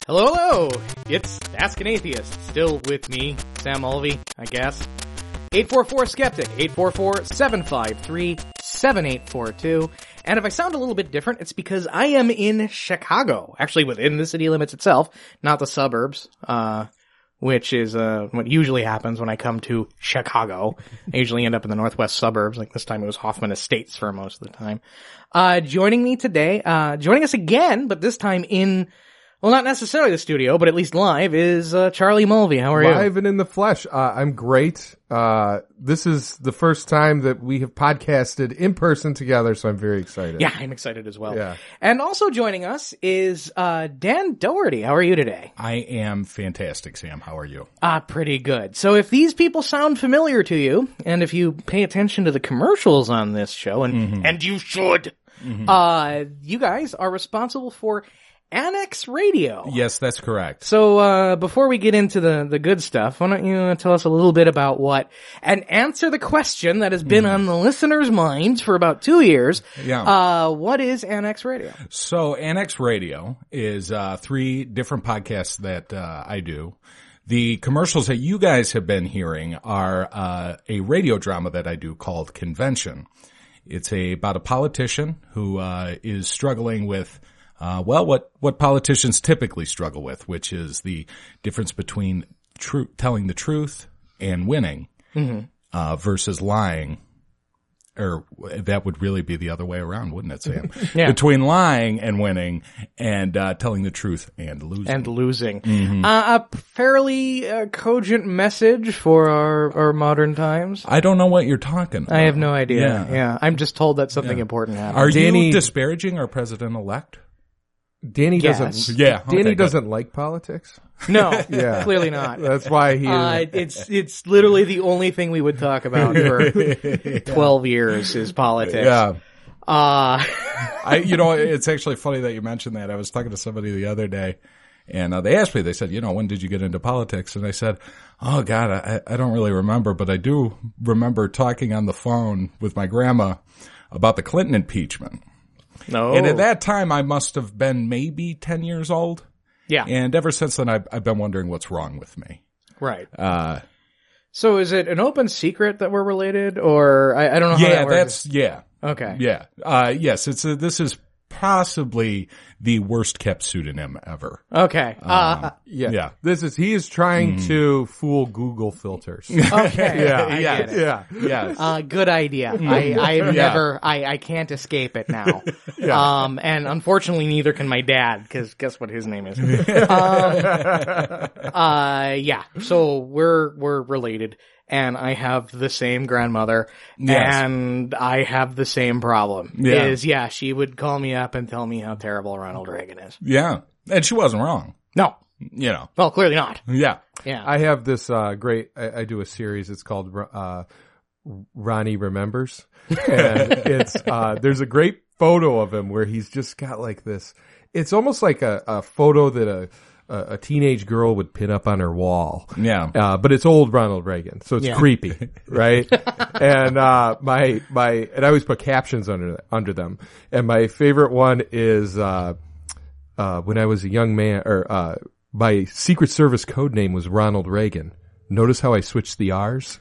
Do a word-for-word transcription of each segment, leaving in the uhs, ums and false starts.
Hello, hello! It's Ask an Atheist. Still with me, Sam Mulvey, I guess. eight four four skeptic, eight four four, seven five three, seven eight four two. And if I sound a little bit different, it's because I am in Chicago. Actually, within the city limits itself, not the suburbs, uh, which is uh what usually happens when I come to Chicago. I usually end up in the northwest suburbs, like this time it was Hoffman Estates for most of the time. Uh, joining me today, uh, joining us again, but this time in... Well, not necessarily the studio, but at least live, is uh, Charlie Mulvey. How are you? Live and in the flesh. Uh, I'm great. Uh, this is the first time that we have podcasted in person together, so I'm very excited. Yeah, I'm excited as well. Yeah. And also joining us is uh, Dan Doherty. How are you today? I am fantastic, Sam. How are you? Ah, pretty good. So if these people sound familiar to you, and if you pay attention to the commercials on this show, and, mm-hmm. and you should, mm-hmm. uh, you guys are responsible for Annex Radio. Yes, that's correct. So, uh, before we get into the, the good stuff, why don't you tell us a little bit about what, and answer the question that has been mm. on the listeners' minds for about two years. Yeah. Uh, what is Annex Radio? So, Annex Radio is, uh, three different podcasts that, uh, I do. The commercials that you guys have been hearing are, uh, a radio drama that I do called Convention. It's a, about a politician who, uh, is struggling with Uh, well, what, what politicians typically struggle with, which is the difference between tru- telling the truth and winning, mm-hmm. uh, versus lying. Or that would really be the other way around, wouldn't it, Sam? Yeah. Between lying and winning and, uh, telling the truth and losing. And losing. Mm-hmm. Uh, a fairly uh, cogent message for our, our modern times. I don't know what you're talking about. I have no idea. Yeah. yeah. I'm just told that something yeah. important happened. Are Danny, you disparaging our president-elect? Danny yes. doesn't. Yeah, okay, Danny good. doesn't like politics. No, yeah. clearly not. That's why he. Uh, it's it's literally the only thing we would talk about for twelve years is politics. Yeah. Uh I, you know, it's actually funny that you mentioned that. I was talking to somebody the other day, and uh, they asked me. They said, "You know, when did you get into politics?" And I said, "Oh God, I, I don't really remember, but I do remember talking on the phone with my grandma about the Clinton impeachment." No. And at that time, I must have been maybe ten years old. Yeah. And ever since then, I've, I've been wondering what's wrong with me. Right. Uh, so is it an open secret that we're related, or I, I don't know how yeah, that works. that's, yeah. Okay. Yeah. Uh, yes, it's a, this is possibly the worst kept pseudonym ever. Okay. Uh, Um, yeah. yeah. This is he is trying Mm. to fool Google filters. okay. yeah. I yeah. get it. Yeah. Yes. Uh, good idea. I, I've Yeah. never, I, I can't escape it now. Yeah. Um, and unfortunately neither can my dad, cause guess what his name is? um, uh, yeah. So we're, we're related. And I have the same grandmother, Yes. and I have the same problem. Yeah. Is, yeah, she would call me up and tell me how terrible Ronald Reagan is. Yeah. And she wasn't wrong. No. You know. Well, clearly not. Yeah. Yeah. I have this uh great. I, I do a series. It's called uh Ronnie Remembers, and it's uh there's a great photo of him where he's just got like this. It's almost like a, a photo that a a teenage girl would pin up on her wall. Yeah. Uh, but it's old Ronald Reagan, so it's Yeah. creepy, right? and, uh, my, my, and I always put captions under, under them. And my favorite one is, uh, uh, when I was a young man, or, uh, my Secret Service code name was Ronald Reagan. Notice how I switched the R's?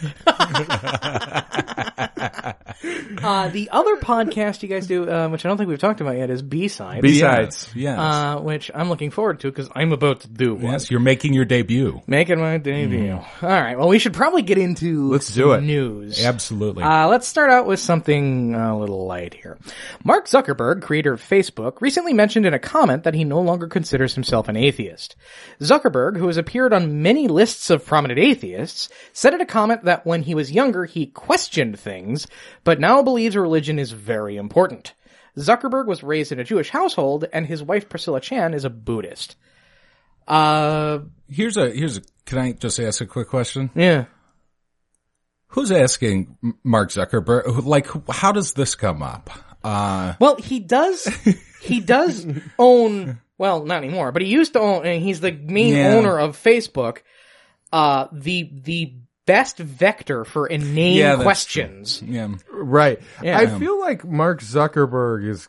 Uh, the other podcast you guys do, uh, which I don't think we've talked about yet, is B-Sides. B-Sides. Yes. Uh, which I'm looking forward to because I'm about to do one. Yes, you're making your debut. Making my debut. Mm. All right. Well, we should probably get into Let's do it. news. Absolutely. Uh, let's start out with something a little light here. Mark Zuckerberg, creator of Facebook, recently mentioned in a comment that he no longer considers himself an atheist. Zuckerberg, who has appeared on many lists of prominent atheists, said in a comment that when he was younger, he questioned things, but now believes religion is very important. Zuckerberg was raised in a Jewish household, and his wife Priscilla Chan is a Buddhist. Uh, here's a, here's a, can I just ask a quick question? yeah. Who's asking Mark Zuckerberg? Like, how does this come up? Uh, Well, he does, he does own, well, not anymore, but he used to own, and he's the main Yeah. owner of Facebook, uh, the, the best vector for inane Yeah, that's questions. yeah. Right. Yeah. I feel like Mark Zuckerberg is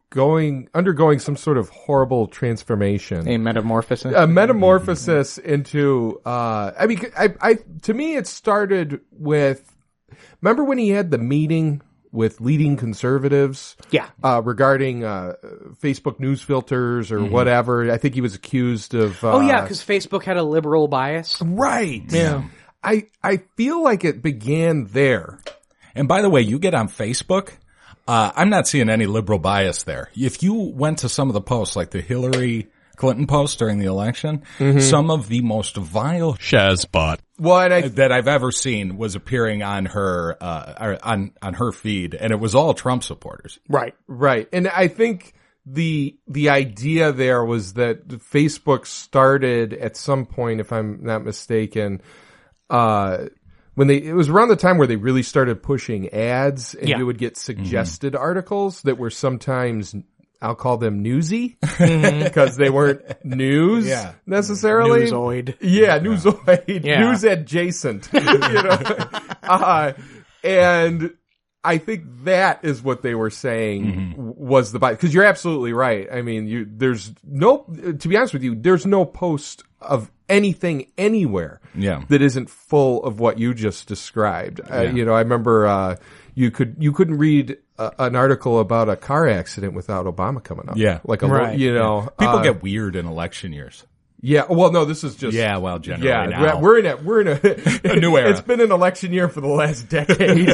going undergoing some sort of horrible transformation. A metamorphosis. A metamorphosis into, uh, I mean, I, I, to me, it started with, remember when he had the meeting with leading conservatives? Yeah. Uh, regarding, uh, Facebook news filters or mm-hmm. whatever. I think he was accused of, uh, oh yeah, because Facebook had a liberal bias. Right. Yeah. I, I feel like it began there. And by the way, you get on Facebook, Uh, I'm not seeing any liberal bias there. If you went to some of the posts, like the Hillary Clinton post during the election, mm-hmm. some of the most vile Shazbot well, and I, that I've ever seen was appearing on her, uh, on, on her feed, and it was all Trump supporters. Right, right. And I think the, the idea there was that Facebook started at some point, if I'm not mistaken, uh, when they, it was around the time where they really started pushing ads and yeah. you would get suggested mm-hmm. articles that were sometimes, I'll call them newsy because they weren't news yeah. necessarily. Newsoid. Yeah, newsoid. Yeah. News adjacent. you know? uh, and I think that is what they were saying mm-hmm. was the bias. Because you're absolutely right. I mean, you, there's no, to be honest with you, there's no post of anything anywhere yeah. that isn't full of what you just described. Yeah. Uh, you know, I remember, uh, you could, you couldn't read a, an article about a car accident without Obama coming up. Yeah. Like a, right. you know, yeah. people uh, get weird in election years. Yeah. Well, no, this is just. Yeah. Well, generally yeah, now. we're in a, we're in a, a new era. It's been an election year for the last decade.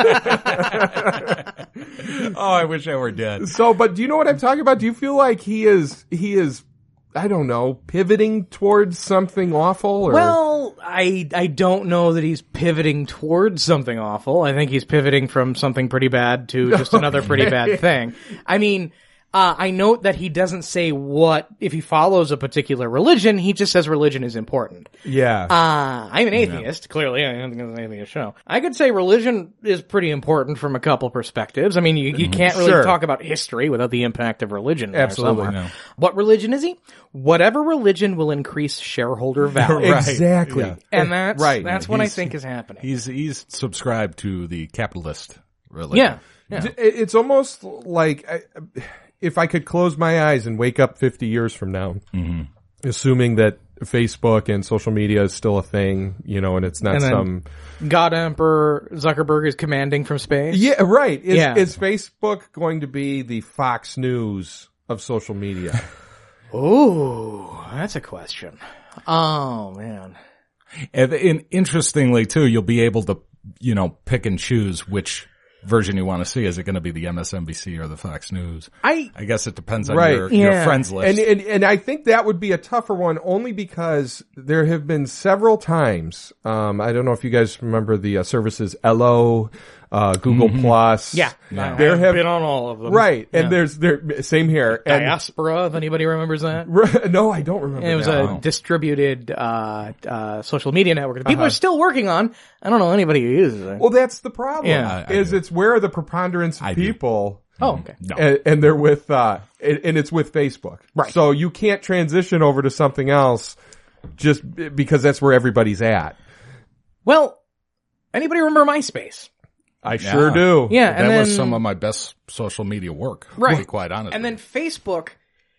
Oh, I wish I were dead. So, but do you know what I'm talking about? Do you feel like he is, he is, I don't know, pivoting towards something awful? Or? Well, I I don't know that he's pivoting towards something awful. I think he's pivoting from something pretty bad to just okay. another pretty bad thing. I mean, uh, I note that he doesn't say what, if he follows a particular religion, he just says religion is important. Yeah. Uh, I'm an atheist, yeah. clearly. I don't think it's an atheist show. I could say religion is pretty important from a couple perspectives. I mean, you, you can't really sure. talk about history without the impact of religion. Absolutely. No. What religion is he? Whatever religion will increase shareholder value. Right. Exactly. Yeah. And that's, right. that's what He's- I think is happening. He's, he's subscribed to the capitalist religion. Yeah. yeah. It- It's almost like I, if I could close my eyes and wake up fifty years from now, Mm-hmm. assuming that Facebook and social media is still a thing, you know, and it's not And then- some. God Emperor Zuckerberg is commanding from space. Yeah, right. Is, Yeah. is Facebook going to be the Fox News of social media? Ooh, that's a question. Oh, man. And, and interestingly too, you'll be able to, you know, pick and choose which version you want to see. Is it going to be the M S N B C or the Fox News? I, I guess it depends on Right. your, your Yeah. friends list. And, and and I think that would be a tougher one only because there have been several times. Um, I don't know if you guys remember the uh, services Ello, uh, Google Mm-hmm. Plus. yeah. Yeah. I, There I've have- been on all of them. Right. And Yeah. there's there same here. And Diaspora, if anybody remembers that. no, I don't remember. It was that. a Wow. distributed, uh, uh, social media network that people Uh-huh. are still working on. I don't know anybody who uses it. Well, that's the problem. Yeah. I- I is do. it's where the preponderance of I do. people. oh, okay. no. And, and they're with, uh, and, and it's with Facebook. Right. So you can't transition over to something else just b- because that's where everybody's at. Well, anybody remember MySpace? I Yeah. sure do. Yeah, that and then, was some of my best social media work. Right. To be quite honest. and then Facebook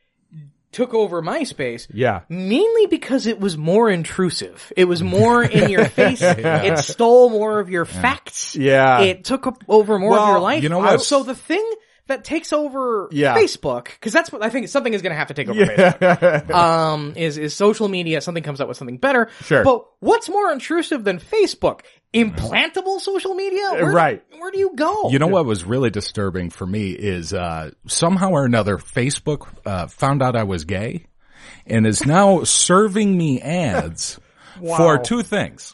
took over MySpace. Yeah. Mainly because it was more intrusive. It was more in your face. It stole more of your facts. Yeah. It took up over more Well, of your life. you know what? So the thing that takes over Yeah. Facebook, because that's what I think something is going to have to take over Yeah. Facebook. Um, is is social media? Something comes up with something better. Sure. But what's more intrusive than Facebook? Implantable social media? Where, Right. Where do you go? You know what was really disturbing for me is uh somehow or another Facebook uh found out I was gay and is now serving me ads for two things.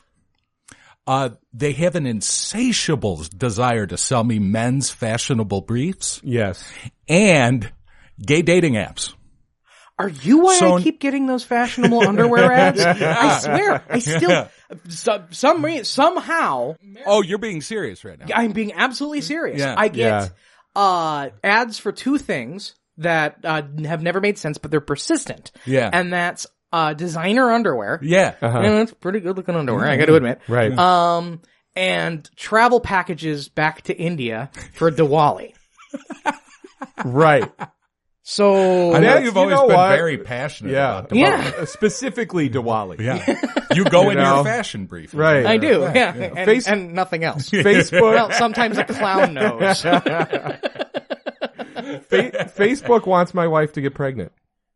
Uh they have an insatiable desire to sell me men's fashionable briefs Yes. and gay dating apps. Are you why So- I keep getting those fashionable underwear ads? I swear, I still some, some re- somehow Oh, you're being serious right now. I'm being absolutely serious. Yeah. I get Yeah. uh ads for two things that uh have never made sense, but they're persistent. Yeah. and that's uh designer underwear. Yeah. Uh-huh. And that's pretty good looking underwear. I got to admit. Right. Um, and travel packages back to India for Diwali. Right. So I know That's- you've you always know been what? very passionate Yeah. about the Yeah. Uh, Specifically Diwali. Yeah. You go You in know? your fashion briefing. Right. I do, Right, yeah, yeah. And, Face- and nothing else. Facebook. Well, sometimes a clown knows. Fa- Facebook wants my wife to get pregnant.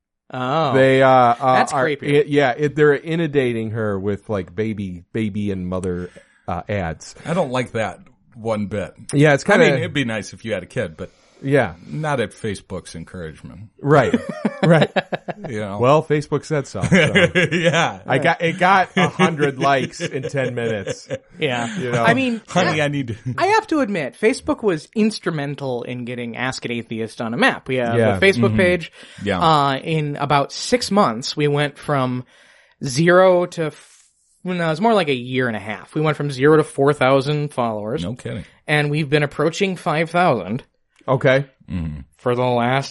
Oh, They uh, uh That's are, creepy. i- yeah, it, they're inundating her with like baby, baby and mother uh, ads. I don't like that one bit. Yeah, it's I kind mean, of it'd be nice if you had a kid, but yeah, not at Facebook's encouragement. right, right. You know? Well, Facebook said so. so. yeah. I got it got a hundred likes in ten minutes. yeah. You know. I mean, Honey, I need to. I have to admit, Facebook was instrumental in getting Ask an Atheist on a map. We have Yeah. a Facebook page. Yeah. Uh, in about six months, we went from zero to, f- well, no, it was more like a year and a half. We went from zero to four thousand followers. No kidding. And we've been approaching five thousand Okay. for the last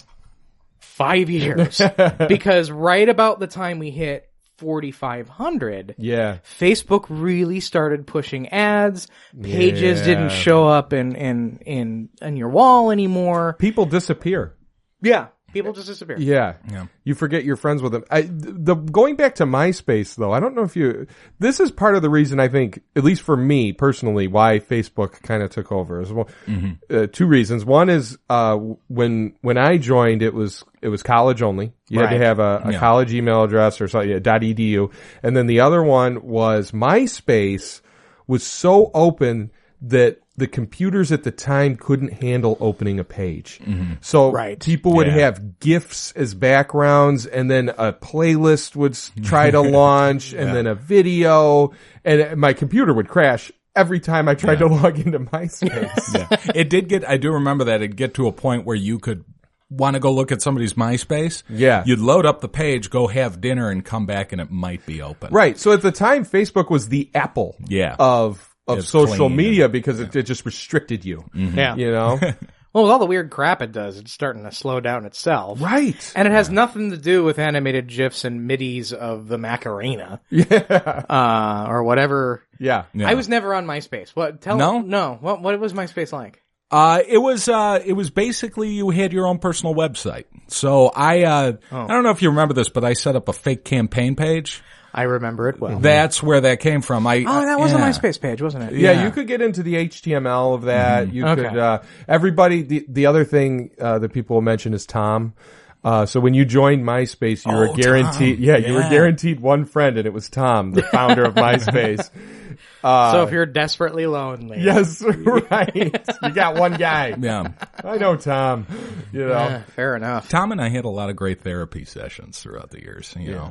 five years. Because right about the time we hit forty-five hundred, Yeah. Facebook really started pushing ads. Pages Yeah. didn't show up in, in, in, in your wall anymore. People disappear. Yeah. People just disappear. Yeah. Yeah. You forget you're friends with them. I, the going back to MySpace though, I don't know if you. This is part of the reason I think, at least for me personally, why Facebook kind of took over. As well, uh, two reasons. One is uh, when when I joined, it was it was college only. You had Right. to have a, a Yeah. college email address or something. Yeah, .edu, and then the other one was MySpace was so open that the computers at the time couldn't handle opening a page. So Right. people would Yeah. have GIFs as backgrounds, and then a playlist would s- try to launch, and then a video, and my computer would crash every time I tried to log into MySpace. Yeah. It did get, I do remember that it'd get to a point where you could want to go look at somebody's MySpace. Yeah. You'd load up the page, go have dinner, and come back and it might be open. Right. So at the time, Facebook was the Apple Yeah. of of It's social clean media and- because it, it just restricted you. Yeah. You know? Well, with all the weird crap it does, it's starting to slow down itself. Right. And it has nothing to do with animated GIFs and MIDIs of the Macarena. Yeah. Uh, or whatever. Yeah. Yeah. I was never on MySpace. What? Tell No? No. What, what was MySpace like? Uh, it was, uh, it was basically you had your own personal website. So I, uh, Oh. I don't know if you remember this, but I set up a fake campaign page. I remember it well. That's where that came from. I, Oh, that was yeah. a MySpace page, wasn't it? Yeah, Yeah. you could get into the H T M L of that. You Okay. could, uh, everybody, the, the other thing, uh, that people will mention is Tom. Uh, so when you joined MySpace, you were Oh, guaranteed, Tom. yeah, you were Yeah. guaranteed one friend, and it was Tom, the founder of MySpace. Uh, So if you're desperately lonely. yes, right. You got one guy. Yeah. I know Tom, you know. Eh, fair enough. Tom and I had a lot of great therapy sessions throughout the years, you know.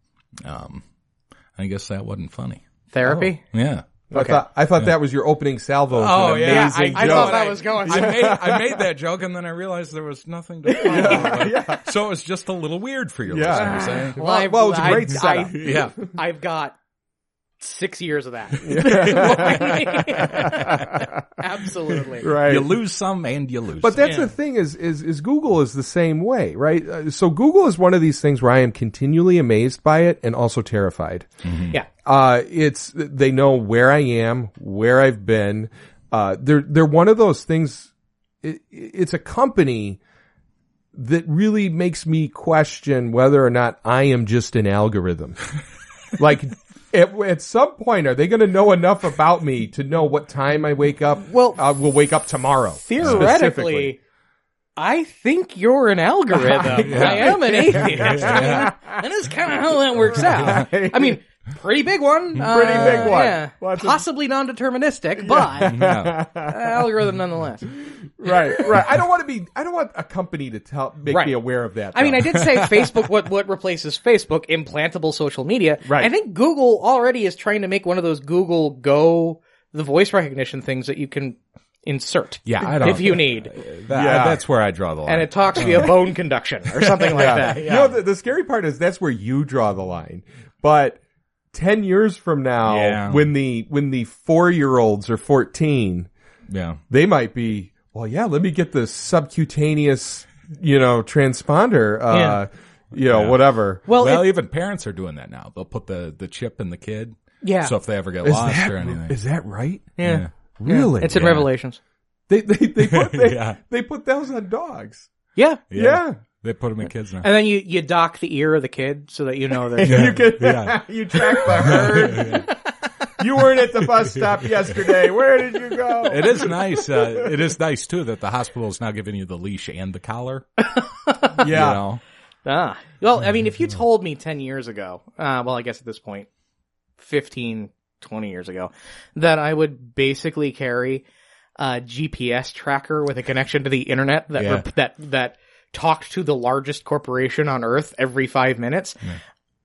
Um, I guess that wasn't funny. Therapy? Yeah. I thought, I thought that was your opening salvo. to Oh, an yeah. amazing I joke. thought that was going I to. made, I made that joke and then I realized there was nothing to follow. So it was just a little weird for your Yeah. listeners, eh? Well, well, it was a great setup. Yeah. I've got six years of that. Absolutely. Right. You lose some and you lose But some. that's the thing is, is, is Google is the same way, right? Uh, so Google is one of these things where I am continually amazed by it and also terrified. Yeah. Uh, it's, they know where I am, where I've been. Uh, they're, they're one of those things. It, it's a company that really makes me question whether or not I am just an algorithm. Like, at, at some point, are they going to know enough about me to know what time I wake up? Well, uh, will wake up tomorrow. specifically? Theoretically, I think you're an algorithm. I am an atheist. Yeah. And that's kind of how that works out. I mean, pretty big one. Pretty Uh, big one. Yeah. Lots of- Possibly non-deterministic, but Yeah. algorithm nonetheless. Right, right. I don't want to be. I don't want a company to tell make Right. me aware of that. I mean, though. I did say Facebook, what, what replaces Facebook? Implantable social media. Right. I think Google already is trying to make one of those Google Go, the voice recognition things that you can insert. Yeah, I don't. If you need. That- Yeah. That's where I draw the line. And it talks via bone conduction or something like that. You know, the, the scary part is that's where you draw the line. But ten years from now, Yeah. when the when the four year olds are fourteen, yeah. they might be. Well, yeah. Let me get the subcutaneous, you know, transponder. Uh, Yeah. You know, Yeah. whatever. Well, Well, it- even parents are doing that now. They'll put the, the chip in the kid. Yeah. So if they ever get Is lost that, or anything. is that right? yeah. Yeah. Really? It's in Yeah. Revelations. They they they put they, Yeah. they put those on dogs. Yeah. Yeah. They put them in kids now. And then you, you dock the ear of the kid so that you know that. You could, Yeah. you track the herd. You weren't at the bus stop yesterday. Where did you go? It is nice. Uh, it is nice too that the hospital is now giving you the leash and the collar. Yeah. You know? Ah. Well, I mean, if you told me ten years ago, uh, well, I guess at this point, fifteen, twenty years ago, that I would basically carry a G P S tracker with a connection to the internet that, Yeah. rep- that, that talked to the largest corporation on earth every five minutes, Yeah.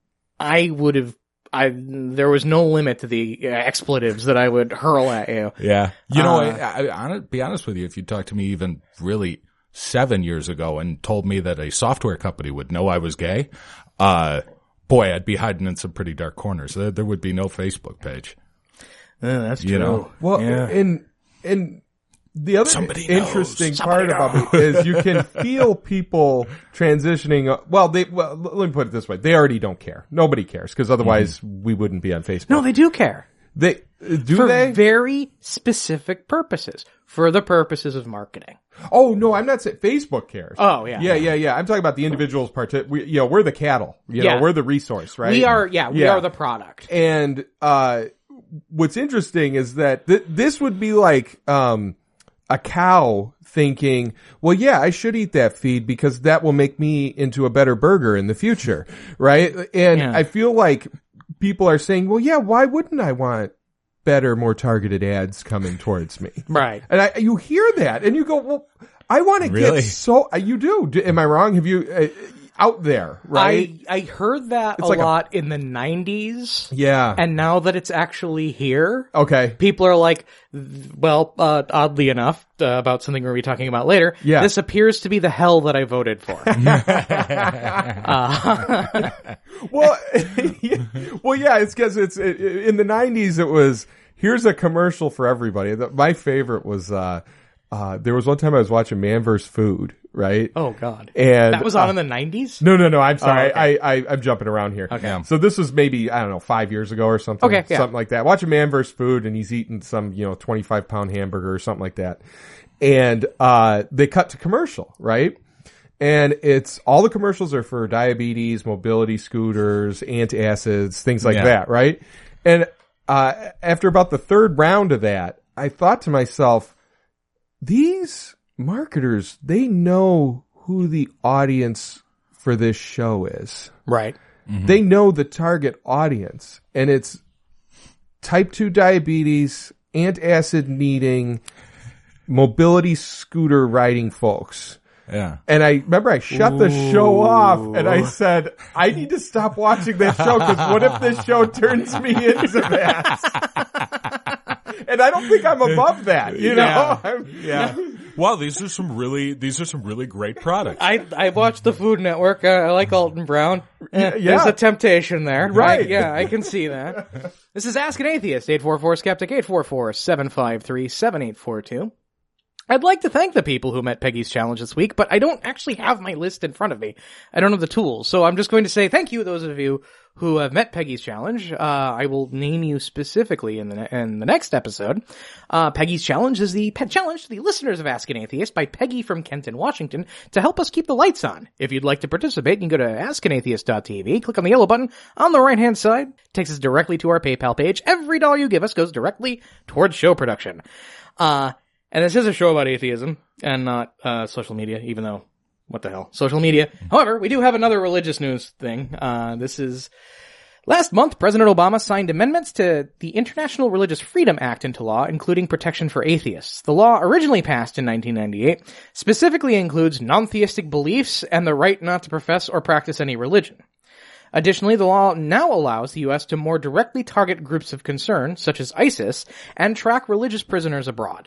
I would have, I, there was no limit to the expletives that I would hurl at you. Yeah. You know, Uh, I, I, I, be honest with you, if you talked to me even really seven years ago and told me that a software company would know I was gay, uh, boy, I'd be hiding in some pretty dark corners. There, there would be no Facebook page. Uh, that's You know? Well, Yeah. and, and the other Somebody knows. interesting Somebody part about it is you can feel people transitioning. Well, they, well, let me put it this way. They already don't care. Nobody cares because otherwise Mm-hmm. we wouldn't be on Facebook. No, they do care. They, do For they? very specific purposes. For the purposes of marketing. Oh, no, I'm not saying Facebook cares. Oh, yeah. Yeah, yeah, yeah. I'm talking about the individuals part. We, you know, we're the cattle. You Yeah. know, we're the resource, right? We are, yeah, we Yeah. are the product. And, uh, what's interesting is that th- this would be like, um, a cow thinking, well, yeah, I should eat that feed because that will make me into a better burger in the future, right? And Yeah. I feel like people are saying, well, yeah, why wouldn't I want better, more targeted ads coming towards me? Right. And I, you hear that and you go, well, I want to Really? get so, uh, you do. do. Am I wrong? Have you, uh, out there, right? I, I heard that It's a like a- lot in the nineties. Yeah. And now that it's actually here, Okay. people are like, th- well, uh, oddly enough, uh, about something we'll be talking about later, Yeah. this appears to be the hell that I voted for. uh, Well, well, yeah, it's because it's it, in the nineties. It was here's a commercial for everybody. The, my favorite was uh, uh, there was one time I was watching Man vs. Food, right? oh, God. And That was on uh, in the nineties? No, no, no. I'm sorry. Oh, okay. I, I I'm jumping around here. Okay. So this was maybe I don't know five years ago or something. Okay, yeah. Something like that. Watching Man vs. Food, and he's eating some you know twenty-five pound hamburger or something like that, and uh, they cut to commercial, right? And it's all the commercials are for diabetes, mobility scooters, antacids, things like Yeah. that, right? And uh, after about the third round of that, I thought to myself, these marketers, they know who the audience for this show is. Right. They know the target audience, and it's type two diabetes, antacid needing, mobility scooter riding folks. Yeah. And I remember I shut the show off and I said, I need to stop watching this show because what if this show turns me into that? And I don't think I'm above that, you know? Yeah. I'm- Yeah. Wow, these are some really, these are some really great products. I I watch the Food Network. Uh, I like Alton Brown. Eh, Yeah. There's a temptation there. Right. I- yeah, I can see that. This is Ask an Atheist, eight four four Skeptic, eight four four, seven five three, seven eight four two. I'd like to thank the people who met Peggy's challenge this week, but I don't actually have my list in front of me. I don't have the tools, so I'm just going to say thank you to those of you who have met Peggy's challenge. Uh, I will name you specifically in the ne- in the next episode. Uh, Peggy's challenge is the pet challenge to the listeners of Ask an Atheist by Peggy from Kenton, Washington, to help us keep the lights on. If you'd like to participate, you can go to ask an atheist dot t v, click on the yellow button on the right-hand side, takes us directly to our PayPal page. Every dollar you give us goes directly towards show production. Uh, And this is a show about atheism and not uh social media, even though, what the hell, social media. However, we do have another religious news thing. Uh This is, last month, President Obama signed amendments to the International Religious Freedom Act into law, including protection for atheists. The law, originally passed in nineteen ninety-eight, specifically includes non-theistic beliefs and the right not to profess or practice any religion. Additionally, the law now allows the U S to more directly target groups of concern, such as ISIS, and track religious prisoners abroad.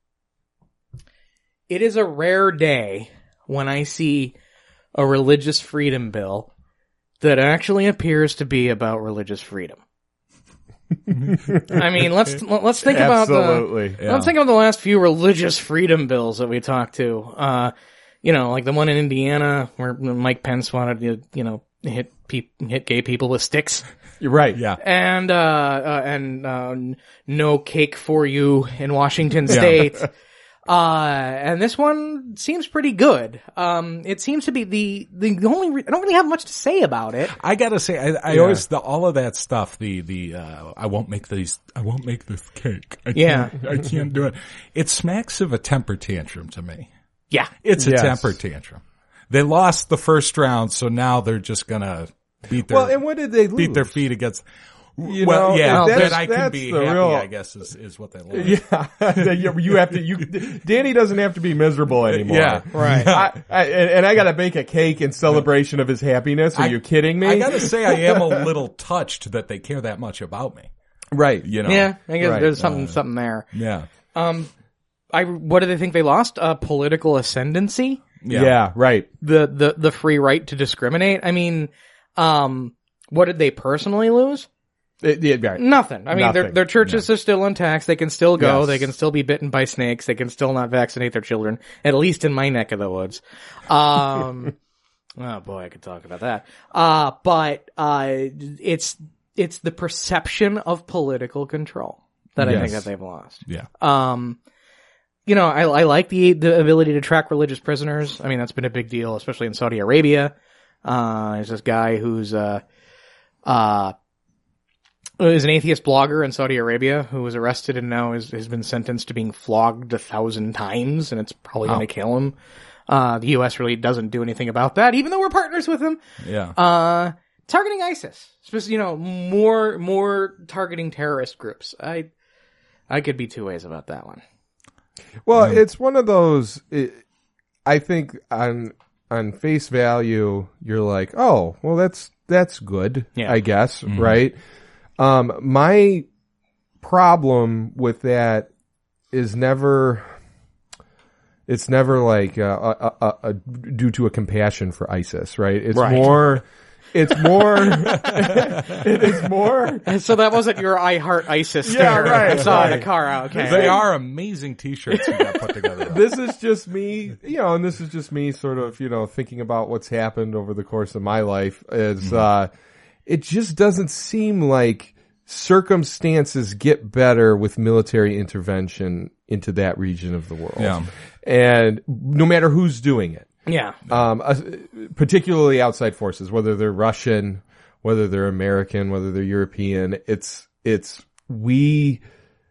It is a rare day when I see a religious freedom bill that actually appears to be about religious freedom. I mean, let's let's think about the Absolutely. Yeah. let's think about the last few religious freedom bills that we talked to. Uh, you know, like the one in Indiana where Mike Pence wanted to, you know, hit pe- hit gay people with sticks, You're right. Yeah. and uh, uh and uh, no cake for you in Washington State. Uh, and this one seems pretty good. Um, it seems to be the, the only, re- I don't really have much to say about it. I gotta say, I, I Yeah. always, the, all of that stuff, the, the, uh, I won't make these, I won't make this cake. I Yeah. can't, I can't do it. It smacks of a temper tantrum to me. Yeah. It's a Yes. temper tantrum. They lost the first round, so now they're just gonna beat their, Well, and what did they lose? beat their feet against, You well, know, yeah, that's- that I can that's be the happy, real- I guess, is, is what they lost. Yeah, you, you have to. You, Danny doesn't have to be miserable anymore. Yeah. Right. I, I, and, and I got to bake a cake in celebration of his happiness. Are I- you kidding me? I gotta say, I am a little touched that they care that much about me. right. You know? Yeah. I guess Right. there's something, something there. Yeah. Um, I, what do they think they lost? Uh, political ascendancy? Yeah. Yeah. Right. The, the, the free right to discriminate? I mean, um, what did they personally lose? It- yeah, right. Nothing. I mean, their Nothing. their churches are still intact. They can still go. Yes. They can still be bitten by snakes. They can still not vaccinate their children. At least in my neck of the woods. Um, oh boy, I could talk about that. Uh, but uh, it's it's the perception of political control that I think Yes. that they've lost. Yeah. Um, you know, I I like the the ability to track religious prisoners. I mean, that's been a big deal, especially in Saudi Arabia. Uh, there's this guy who's uh uh. is an atheist blogger in Saudi Arabia who was arrested and now is, has been sentenced to being flogged a thousand times, and it's probably going to kill him. Uh, the U S really doesn't do anything about that, even though we're partners with him. Yeah. Uh, targeting ISIS. Spec- You know, more, more targeting terrorist groups. I, I could be two ways about that one. Well, it's one of those. It, I think on on face value, you're like, oh, well, that's that's good. Yeah. I guess, right? Um, my problem with that is never. It's never like uh, a, a, a, due to a compassion for ISIS, right? It's Right. more. It's more. It is more. And so that wasn't your I Heart ISIS sticker. Yeah, right, I saw in right. the car. Okay. They are amazing t-shirts you got put together. though. This is just me, you know, and this is just me sort of, you know, thinking about what's happened over the course of my life is, uh, it just doesn't seem like circumstances get better with military intervention into that region of the world. Yeah. And no matter who's doing it, Yeah. um, uh, particularly outside forces, whether they're Russian, whether they're American, whether they're European, it's, it's, we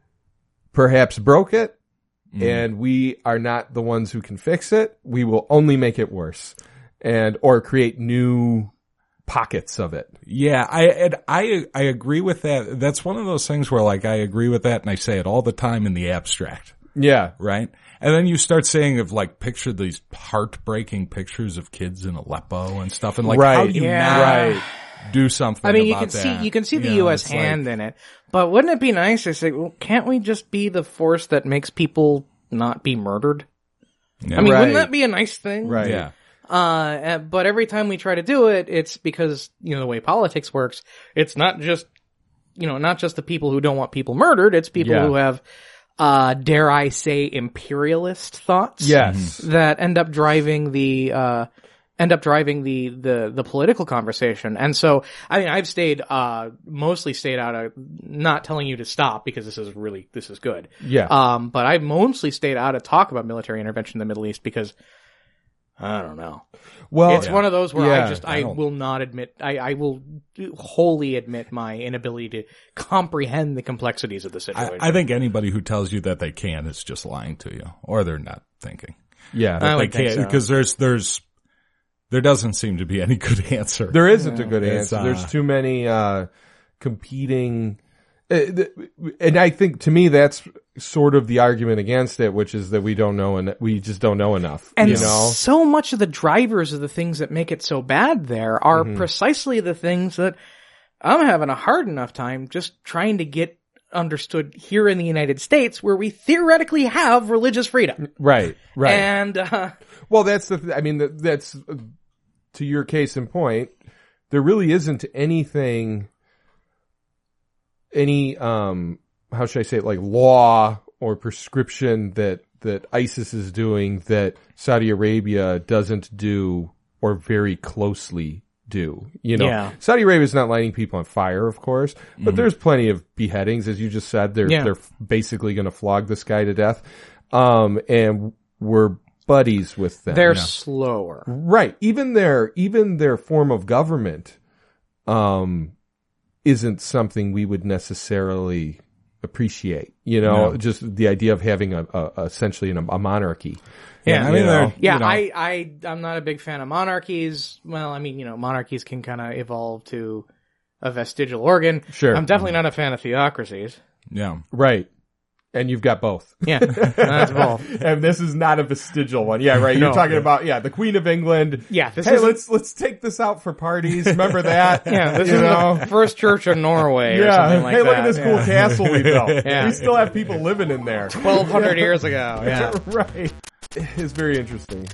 perhaps broke it and we are not the ones who can fix it. We will only make it worse and, or create new pockets of it. Yeah, I and I I agree with that. That's one of those things where like I agree with that and I say it all the time in the abstract, Yeah. right? And then you start saying of like picture these heartbreaking pictures of kids in Aleppo and stuff and like how Right. do you Yeah. not Right. do something I mean, you about can that? see you can see the know, U S it's like- hand in it, but wouldn't it be nice to say, well, can't we just be the force that makes people not be murdered? Yeah. I mean, Right. wouldn't that be a nice thing? Right. Yeah. Uh, uh, but every time we try to do it, it's because, you know, the way politics works, it's not just, you know, not just the people who don't want people murdered, it's people Yeah. who have, uh, dare I say, imperialist thoughts. Yes. That end up driving the, uh, end up driving the, the, the political conversation. And so, I mean, I've stayed, uh, mostly stayed out of, not telling you to stop because this is really, this is good. Yeah. Um, but I've mostly stayed out of talk about military intervention in the Middle East because, I don't know. Well, It's one of those where I yeah, just, I I, don't- will not admit, I, I will wholly admit my inability to comprehend the complexities of the I, situation. I think anybody who tells you that they can is just lying to you, or they're not thinking. yeah. I They would think can't so. because there's there's there doesn't seem to be any good answer. There isn't a good It's, answer. There's uh, too many uh, competing, uh, th- and I think to me that's sort of the argument against it, which is that we don't know and we just don't know enough. and you know, so much of the drivers of the things that make it so bad there are Mm-hmm. precisely the things that I'm having a hard enough time just trying to get understood here in the United States where we theoretically have religious freedom. right, right. And, uh, Well, that's the. Th- I mean, th- that's uh, to your case in point. There really isn't anything, any um, how should I say it, like law or prescription that that ISIS is doing that Saudi Arabia doesn't do or very closely do. You know, Yeah. Saudi Arabia is not lighting people on fire, of course, but there's plenty of beheadings, as you just said. They're Yeah. they're basically going to flog this guy to death. um, and we're buddies with them. They're Yeah. slower. Right. Even their, even their form of government, um, isn't something we would necessarily appreciate. You know, No. just the idea of having a, a essentially a, a monarchy. Yeah, I mean, you know? they're- Yeah, you know. I, I, I'm not a big fan of monarchies. Well, I mean, you know, monarchies can kind of evolve to a vestigial organ. Sure. I'm definitely not a fan of theocracies. Yeah. Right. And you've got both. Yeah, that's both. And this is not a vestigial one. Yeah, right. You're No. talking about, yeah, the Queen of England. Yeah, this hey, isn't- let's, let's take this out for parties. Remember that? Yeah, this you is know? the first church in Norway or Yeah. something like hey, that. look at this cool Yeah. castle we built. Yeah. We still have people living in there. twelve hundred years ago. Yeah. Right. It's very interesting.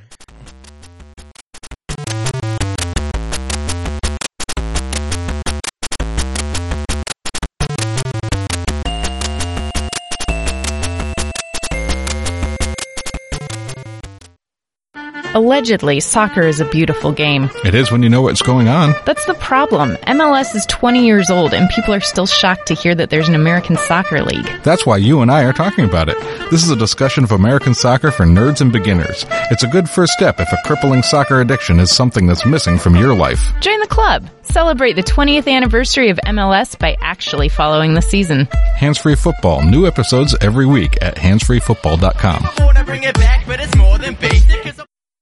Allegedly, soccer is a beautiful game. It is when you know what's going on. That's the problem. M L S is twenty years old and people are still shocked to hear that there's an American Soccer League. That's why you and I are talking about it. This is a discussion of American soccer for nerds and beginners. It's a good first step if a crippling soccer addiction is something that's missing from your life. Join the club. Celebrate the twentieth anniversary of M L S by actually following the season. Hands-Free Football. New episodes every week at hands free football dot com. Wanna bring it back, but it's more than basic. 'Cause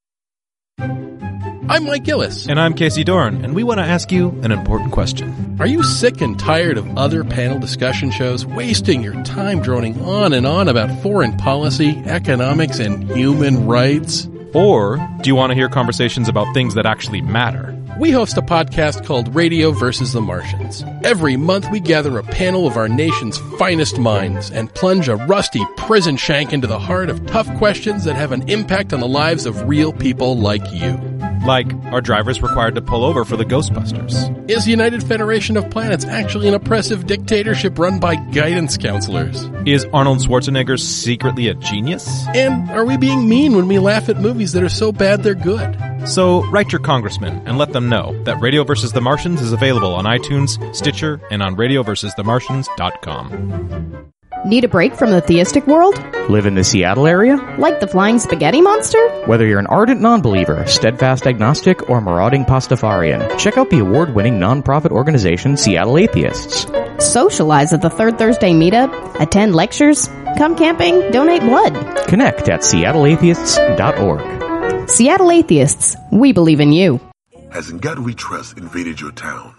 I'm Mike Gillis. And I'm Casey Dorn, and we want to ask you an important question. Are you sick and tired of other panel discussion shows wasting your time droning on and on about foreign policy, economics, and human rights? Or do you want to hear conversations about things that actually matter? We host a podcast called Radio versus the Martians. Every month we gather a panel of our nation's finest minds and plunge a rusty prison shank into the heart of tough questions that have an impact on the lives of real people like you. Like, are drivers required to pull over for the Ghostbusters? Is the United Federation of Planets actually an oppressive dictatorship run by guidance counselors? Is Arnold Schwarzenegger secretly a genius? And are we being mean when we laugh at movies that are so bad they're good? So write your congressman and let them know that Radio versus the Martians is available on iTunes, Stitcher, and on radio versus the martians dot com. Need a break from the theistic world? Live in the Seattle area? Like the flying spaghetti monster? Whether you're an ardent non-believer, steadfast agnostic, or marauding Pastafarian, check out the award-winning non-profit organization Seattle Atheists. Socialize at the Third Thursday meetup, attend lectures, come camping, donate blood. Connect at seattle atheists dot org. Seattle Atheists, we believe in you. Has In God We Trust invaded your town?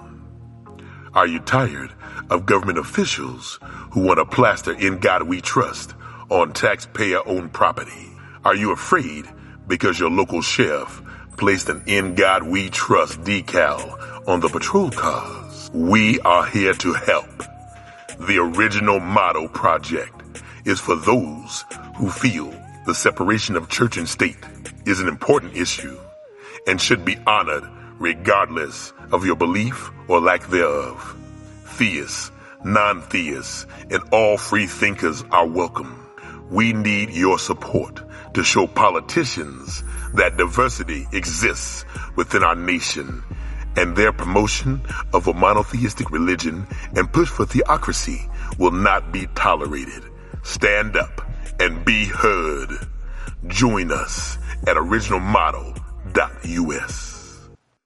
Are you tired of government officials who want to plaster In God We Trust on taxpayer-owned property? Are you afraid because your local sheriff placed an In God We Trust decal on the patrol cars? We are here to help. The original motto project is for those who feel the separation of church and state is an important issue and should be honored regardless of your belief or lack thereof. Theists, non-theists, and all free thinkers are welcome. We need your support to show politicians that diversity exists within our nation, and their promotion of a monotheistic religion and push for theocracy will not be tolerated. Stand up and be heard. Join us at original motto dot U S.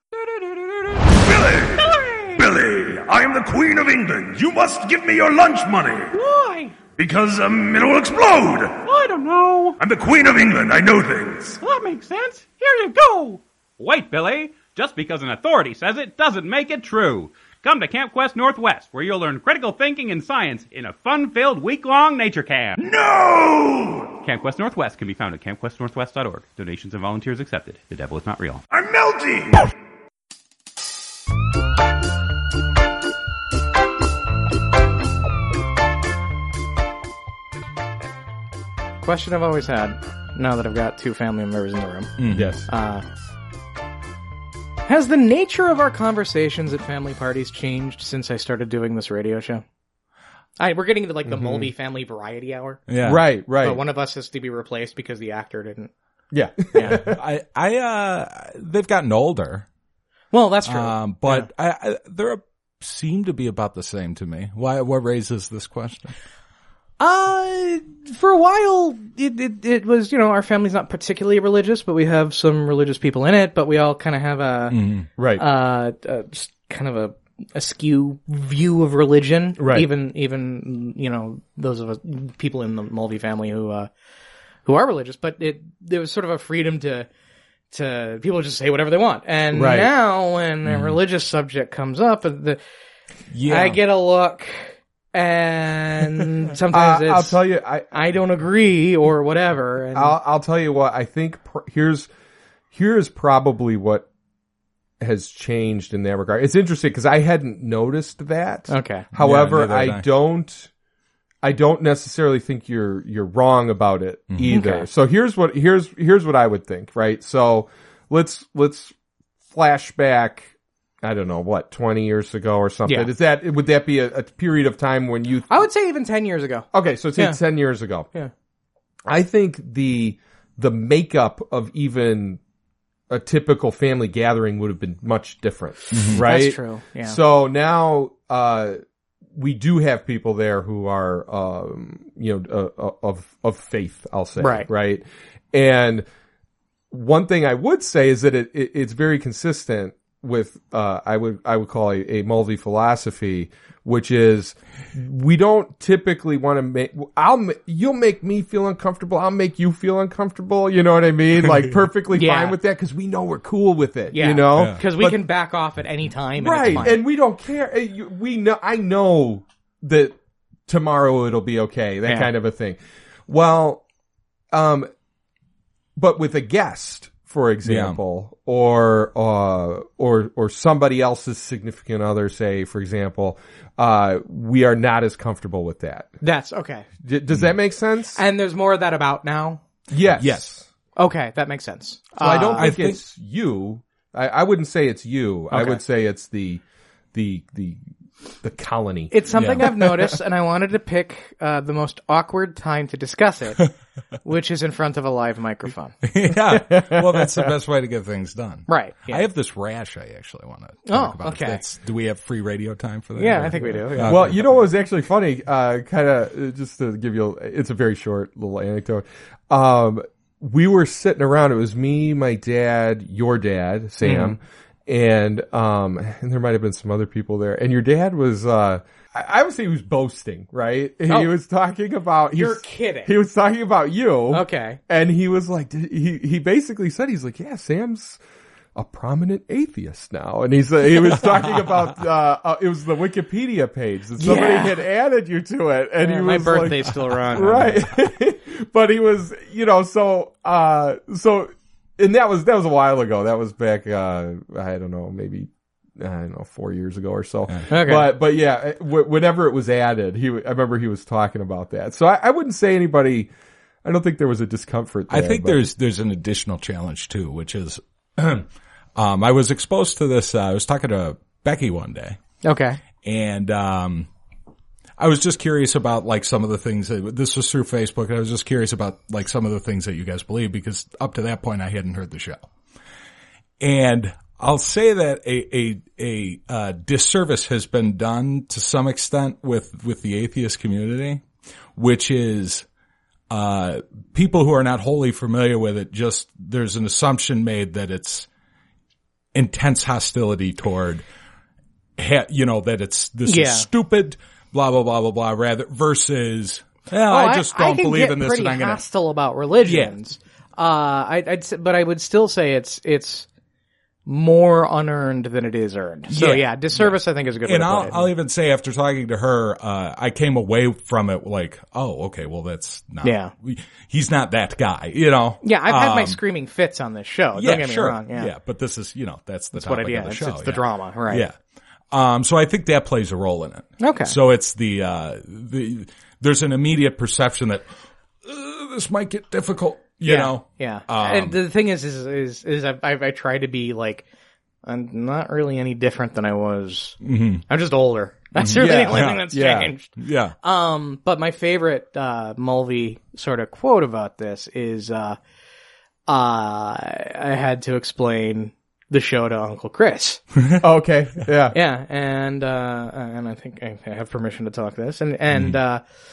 Billy! Billy! I am the Queen of England. You must give me your lunch money. Why? Because, um, it will explode. I don't know. I'm the Queen of England. I know things. Well, that makes sense. Here you go. Wait, Billy. Just because an authority says it doesn't make it true. Come to Camp Quest Northwest, where you'll learn critical thinking and science in a fun-filled week-long nature camp. No! Camp Quest Northwest can be found at camp quest northwest dot org. Donations and volunteers accepted. The devil is not real. I'm melting! Question I've always had, now that I've got two family members in the room. Mm. Yes. Uh, has the nature of our conversations at family parties changed since I started doing this radio show? I, we're getting into like the Mm-hmm. Mulvey family variety hour. Yeah. Right, right. But one of us has to be replaced because the actor didn't. Yeah. Yeah. I, I, uh, they've gotten older. Well, that's true. Um, but I, I, they're, seem to be about the same to me. Why, what raises this question? Uh, for a while, it, it, it was, you know, our family's not particularly religious, but we have some religious people in it, but we all kind of have a, mm-hmm. right. uh, uh, just kind of a, askew view of religion. Right. Even, even, you know, those of us, people in the Mulvey family who, uh, who are religious, but it, there was sort of a freedom to, to, people just say whatever they want. And right. now when mm. a religious subject comes up, the, yeah. I get a look, and sometimes uh, it's, I'll tell you, I, I don't agree or whatever. And I'll, I'll tell you what, I think pr- here's, here's probably what has changed in that regard. It's interesting because I hadn't noticed that. Okay. However, yeah, I, I don't, I don't necessarily think you're, you're wrong about it mm-hmm. either. Okay. So here's what, here's, here's what I would think, right? So let's, let's flash back, I don't know, what, twenty years ago or something. Yeah. Is that, would that be a, a period of time when you, th- I would say even ten years ago. okay, so say Yeah. ten years ago. Yeah. I think the, the makeup of even a typical family gathering would have been much different, mm-hmm. right? That's true. Yeah. So now, uh, we do have people there who are, um, you know, uh, of, of faith, I'll say. Right. Right. And one thing I would say is that it, it it's very consistent with, uh, I would, I would call a, a Mulvey philosophy, which is we don't typically want to make, I'll, you'll make me feel uncomfortable. I'll make you feel uncomfortable. You know what I mean? Like perfectly Yeah. fine with that because we know we're cool with it, Yeah. you know? Yeah. Because we But- can back off at any time. And right. It's fine. And we don't care. Uh, you- We know, I know that tomorrow it'll be okay. That Yeah. kind of a thing. Well, um, but with a guest, for example, yeah. or, uh, or, or somebody else's significant other, say, for example, uh, we are not as comfortable with that. That's okay. D- does that make sense? And there's more of that about now? Yes. Yes. Okay, that makes sense. So I don't Uh, think, I think- it's you. I, I wouldn't say it's you. I Okay. would say it's the, the, the, the colony. It's something Yeah. I've noticed, and I wanted to pick uh, the most awkward time to discuss it, which is in front of a live microphone. yeah. Well, that's the best way to get things done. Right. Yeah. I have this rash I actually want to Oh, talk about. okay. That's, do we have free radio time for that? Yeah, or- I think we do. Yeah. Well, you know what was actually funny? Uh, kind of just to give you, a, it's a very short little anecdote. Um, we were sitting around. It was me, my dad, your dad, Sam, mm-hmm. and um, and there might have been some other people there. And your dad was, uh, I, I would say he was boasting, right? Oh. He was talking about. You're he's- kidding. He was talking about you. Okay. And he was like, he he basically said, he's like, yeah, Sam's a prominent atheist now. And he's, uh, he was talking about, uh, uh, it was the Wikipedia page that somebody Yeah. had added you to it. And Yeah, he my was birthday's like, still wrong. right. But he was, you know, so, uh, so, and that was, that was a while ago. That was back, uh, I don't know, maybe, I don't know, four years ago or so. Okay. But, but yeah, w- whenever it was added, he, I remember he was talking about that. So I, I wouldn't say anybody, I don't think there was a discomfort there. I think but- there's there's an additional challenge too, which is, um, I was exposed to this. Uh, I was talking to Becky one day, Okay. and um, I was just curious about like some of the things that this was through Facebook. And I was just curious about like some of the things that you guys believe because up to that point I hadn't heard the show, and I'll say that a a a uh, disservice has been done to some extent with with the atheist community, which is. Uh, people who are not wholly familiar with it, just, there's an assumption made that it's intense hostility toward, ha- you know, that it's, this Yeah. is stupid, blah, blah, blah, blah, blah, rather, versus, well, Oh, I just I don't can believe get in this pretty and I'm gonna, hostile about religions. Uh, I, I'd, say, but I would still say it's, it's more unearned than it is earned. So Yeah. yeah, disservice I think is a good way and to I'll, put it. I'll even say after talking to her, uh, I came away from it like, oh, okay, well that's not, Yeah. he's not that guy, you know? Yeah, I've had my Um, screaming fits on this show. Yeah, Don't get me sure. wrong. Yeah. but this is, you know, that's the That's what topic I yeah, of the it's, show. it's the yeah. drama, right? Yeah. Um, so I think that plays a role in it. Okay. So it's the, uh, the, there's an immediate perception that, uh, this might get difficult, you yeah, know? Yeah. Um, and the thing is, is, is, is I've, I've, I try to be like, I'm not really any different than I was. Mm-hmm. I'm just older. That's really Yeah, the only yeah, thing that's yeah. changed. Yeah. Um, but my favorite, uh, Mulvey sort of quote about this is, uh, uh, I had to explain the show to Uncle Chris. Okay. Yeah. Yeah. And, uh, and I think I have permission to talk this. And, and, uh,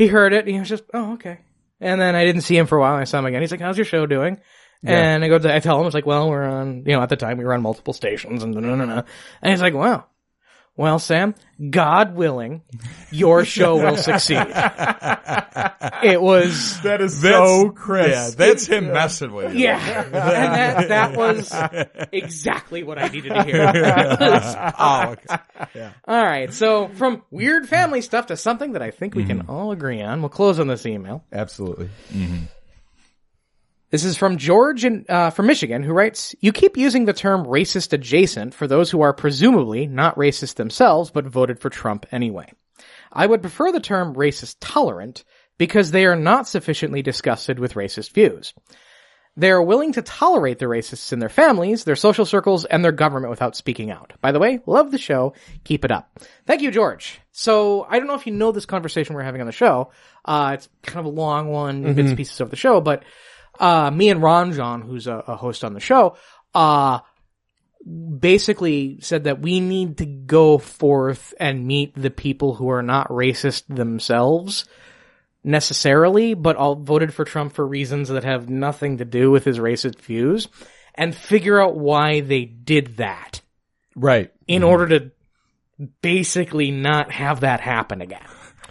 he heard it and he was just, oh, okay. And then I didn't see him for a while. And I saw him again. He's like, how's your show doing? Yeah. And I go to, I tell him, it's like, well, we're on, you know, at the time we were on multiple stations and, and, and, and he's like, wow. Well, Sam, God willing, your show will succeed. It was... That is so crazy. Yeah, that's him yeah. messing with you. Yeah. And that, that was exactly what I needed to hear. Oh, okay. Yeah. All right. So from weird family stuff to something that I think we mm-hmm. can all agree on. We'll close on this email. Absolutely. Mm-hmm. This is from George in, uh, from Michigan, who writes, you keep using the term racist adjacent for those who are presumably not racist themselves, but voted for Trump anyway. I would prefer the term racist tolerant because they are not sufficiently disgusted with racist views. They are willing to tolerate the racists in their families, their social circles, and their government without speaking out. By the way, love the show. Keep it up. Thank you, George. So, I don't know if you know this conversation we're having on the show. Uh, it's kind of a long one, mm-hmm. bits and pieces of the show, but Uh, me and Ron John, who's a, a host on the show, uh, basically said that we need to go forth and meet the people who are not racist themselves necessarily, but all voted for Trump for reasons that have nothing to do with his racist views, and figure out why they did that. Right. In mm-hmm. order to basically not have that happen again.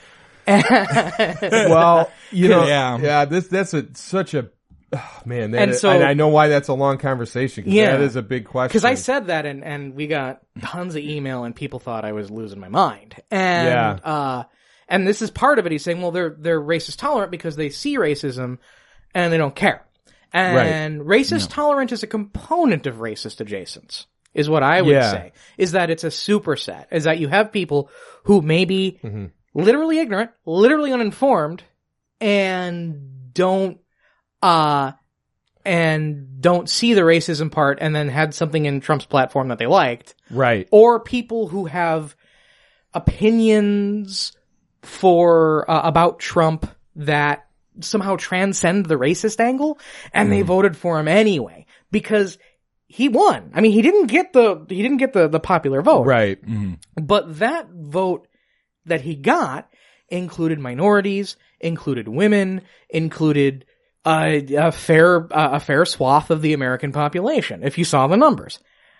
Well, you know, yeah, yeah this, that's a, such a, oh, man, that and is, so, and I know why that's a long conversation. Cause yeah, that is a big question. Because I said that, and, and we got tons of email, and people thought I was losing my mind. And yeah. uh, and this is part of it. He's saying, well, they're they're racist tolerant because they see racism and they don't care. And right. racist no. tolerant is a component of racist adjacents, is what I would yeah. say. Is that it's a superset. Is that you have people who may be mm-hmm. literally ignorant, literally uninformed, and don't uh and don't see the racism part, and then had something in Trump's platform that they liked. Right. Or people who have opinions for uh, about Trump that somehow transcend the racist angle, and mm. they voted for him anyway because he won. I mean, he didn't get the he didn't get the the popular vote. Right. Mm. But that vote that he got included minorities, included women, included Uh, a fair, uh, a fair swath of the American population, if you saw the numbers.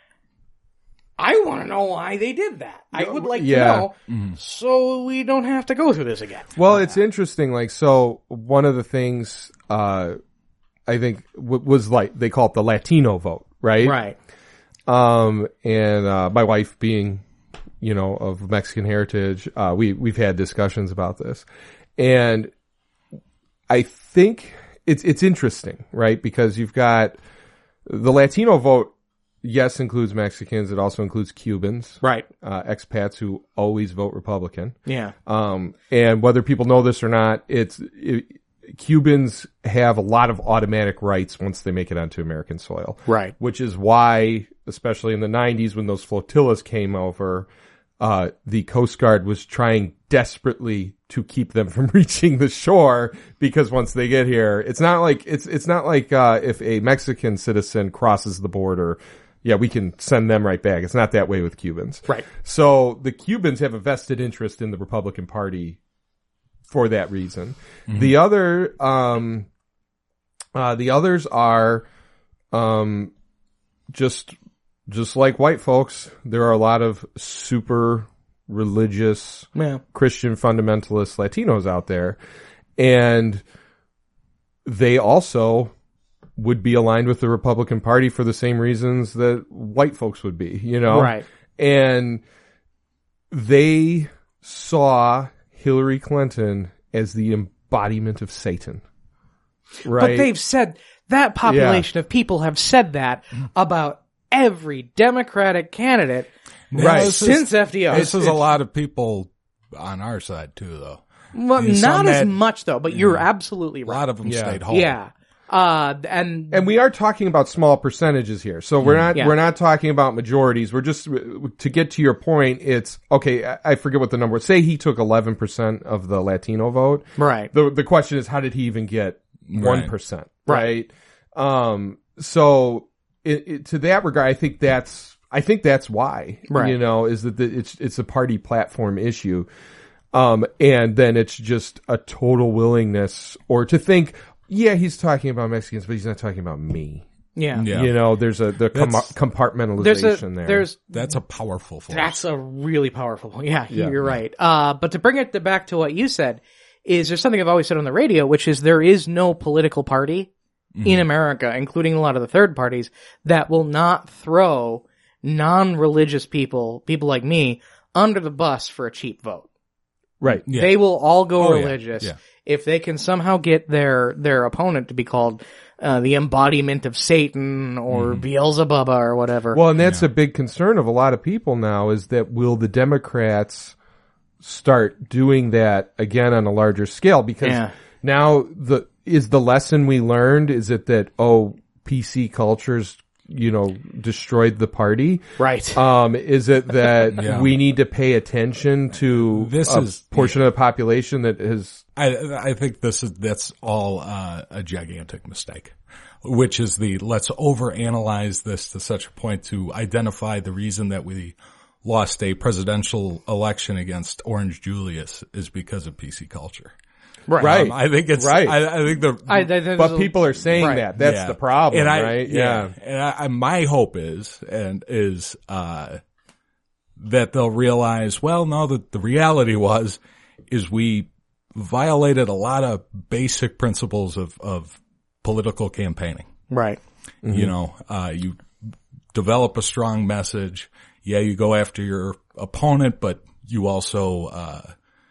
I want to know why they did that. I would like yeah. to know, mm-hmm. so we don't have to go through this again. Well, it's interesting, like, so, one of the things, uh, I think w- was like, they call it the Latino vote, right? Right. Um, and, uh, my wife being, you know, of Mexican heritage, uh, we, we've had discussions about this. And I think, It's it's interesting, right? Because you've got the Latino vote, yes, includes Mexicans. It also includes Cubans. Right. Uh, expats who always vote Republican. Yeah. Um, and whether people know this or not, it's, it, Cubans have a lot of automatic rights once they make it onto American soil. Right. Which is why, especially in the nineties when those flotillas came over, uh, the Coast Guard was trying desperately to keep them from reaching the shore, because once they get here, it's not like, it's, it's not like, uh, if a Mexican citizen crosses the border, yeah, we can send them right back. It's not that way with Cubans. Right. So the Cubans have a vested interest in the Republican Party for that reason. Mm-hmm. The other, um, uh, the others are, um, just, just like white folks, there are a lot of super religious yeah. Christian fundamentalist Latinos out there, and they also would be aligned with the Republican Party for the same reasons that white folks would be, you know? Right. And they saw Hillary Clinton as the embodiment of Satan. Right. But they've said, that population yeah. of people have said that about every Democratic candidate right. since F D R. This is a lot of people on our side too, though. Well, I mean, not as that, much though, but you're absolutely right. A lot of them yeah. stayed home. Yeah. Uh, and, and we are talking about small percentages here. So we're not, yeah. we're not talking about majorities. We're just, to get to your point, it's, okay, I forget what the number was. Say he took eleven percent of the Latino vote. Right. The, the question is, how did he even get one percent? Right. Right. Um, so it, it, to that regard, I think that's, I think that's why, right. you know, is that the, it's, it's a party platform issue. Um, and then it's just a total willingness or to think, yeah, he's talking about Mexicans, but he's not talking about me. Yeah. Yeah. You know, there's a, the com- compartmentalization there's a, there. There's, That's a powerful force. That's a really powerful one. Yeah, Yeah. you're right. Uh, but to bring it to back to what you said, is there's something I've always said on the radio, which is there is no political party mm-hmm. in America, including a lot of the third parties, that will not throw non-religious people, people like me, under the bus for a cheap vote. Right. Yeah. They will all go Oh, yeah. religious Yeah. if they can somehow get their their opponent to be called uh, the embodiment of Satan or Mm-hmm. Beelzebub or whatever. Well, and that's a big concern of a lot of people now is that will the Democrats start doing that again on a larger scale? Because Yeah. now the is the lesson we learned is it that oh P C culture's you know destroyed the party, right? Um, is it that Yeah. we need to pay attention to This a is- portion of the population that has I, I think this is, that's all, uh, a gigantic mistake, which is the, let's overanalyze this to such a point to identify the reason that we lost a presidential election against Orange Julius is because of P C culture. Right. right. Um, I think it's, right. I, I think the, I, there- there's but a- people are saying right. that that's yeah. the problem, and I, right? Yeah. And I, I, my hope is, and is, uh, that they'll realize, well, no, the, the reality was, is we violated a lot of basic principles of, of political campaigning. Right. Mm-hmm. You know, uh, you develop a strong message. Yeah, you go after your opponent, but you also, uh,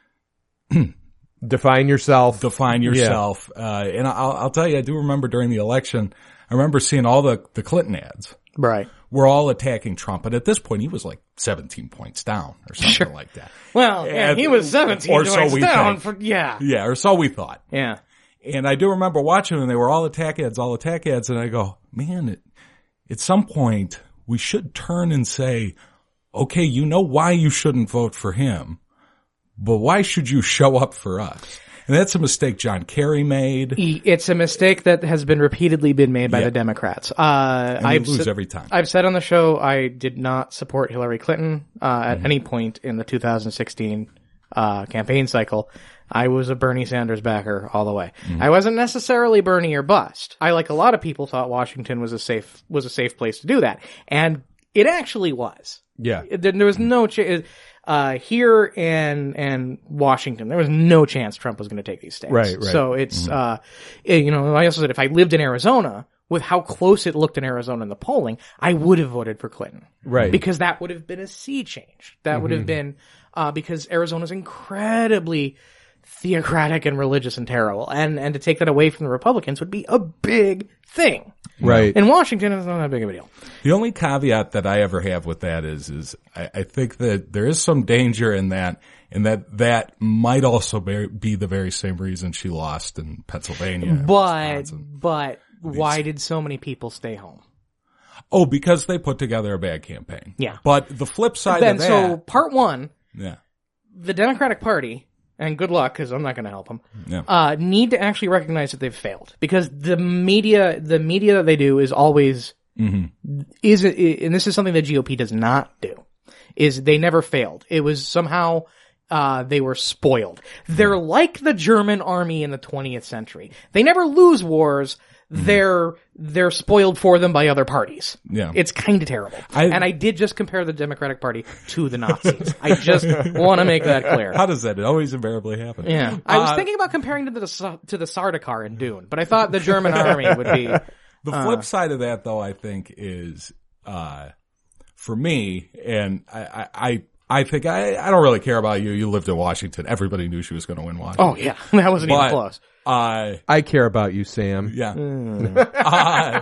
define yourself. define yourself. Yeah. Uh, and I'll, I'll tell you, I do remember during the election, I remember seeing all the, the Clinton ads. Right. We're all attacking Trump, but at this point he was like seventeen points down or something Sure. like that. Well, yeah, And- he was seventeen or so points we down think. for, yeah. Yeah, or so we thought. Yeah. And I do remember watching them, and they were all attack ads, all attack ads, and I go, man, it, at some point we should turn and say, okay, you know why you shouldn't vote for him, but why should you show up for us? And that's a mistake John Kerry made. It's a mistake that has been repeatedly been made by Yeah. the Democrats. Uh, And they I've lose sa- every time. I've said on the show I did not support Hillary Clinton uh, at Mm-hmm. any point in the two thousand sixteen uh, campaign cycle. I was a Bernie Sanders backer all the way. Mm-hmm. I wasn't necessarily Bernie or bust. I, like a lot of people, thought Washington was a safe was a safe place to do that, and it actually was. Yeah. There, there was no ch- uh here and and Washington. There was no chance Trump was going to take these states. Right, right. So it's uh you know, I also said if I lived in Arizona, with how close it looked in Arizona in the polling, I would have voted for Clinton. Right. Because that would have been a sea change. That would have been uh because Arizona's incredibly theocratic and religious and terrible. And and to take that away from the Republicans would be a big thing. Right. In Washington, it's not that big of a deal. The only caveat that I ever have with that is, is I, I think that there is some danger in that, and that that might also be, be the very same reason she lost in Pennsylvania. and But Wisconsin. but why did so many people stay home? Oh, because they put together a bad campaign. Yeah. But the flip side Then of that. so part one, yeah. the Democratic Party, and good luck because I'm not going to help them, Yeah. uh, need to actually recognize that they've failed because the media, the media that they do is always, Mm-hmm. is, and this is something the G O P does not do, is they never failed. It was somehow, uh, they were spoiled. They're like the German army in the twentieth century. They never lose wars. They're, they're spoiled for them by other parties. Yeah. It's kind of terrible. I- and I did just compare the Democratic Party to the Nazis. I just want to make that clear. How does that? It always invariably happen. Yeah. I was Uh, thinking about comparing to the, to the Sardaukar in Dune, but I thought the German army would be, The Uh, flip side of that, though, I think is, uh, for me, and I, I, I, I think I, I don't really care about you. You lived in Washington. Everybody knew she was going to win Washington. oh yeah, that wasn't But, even close. Uh, I care about you, Sam. yeah. Hmm. uh,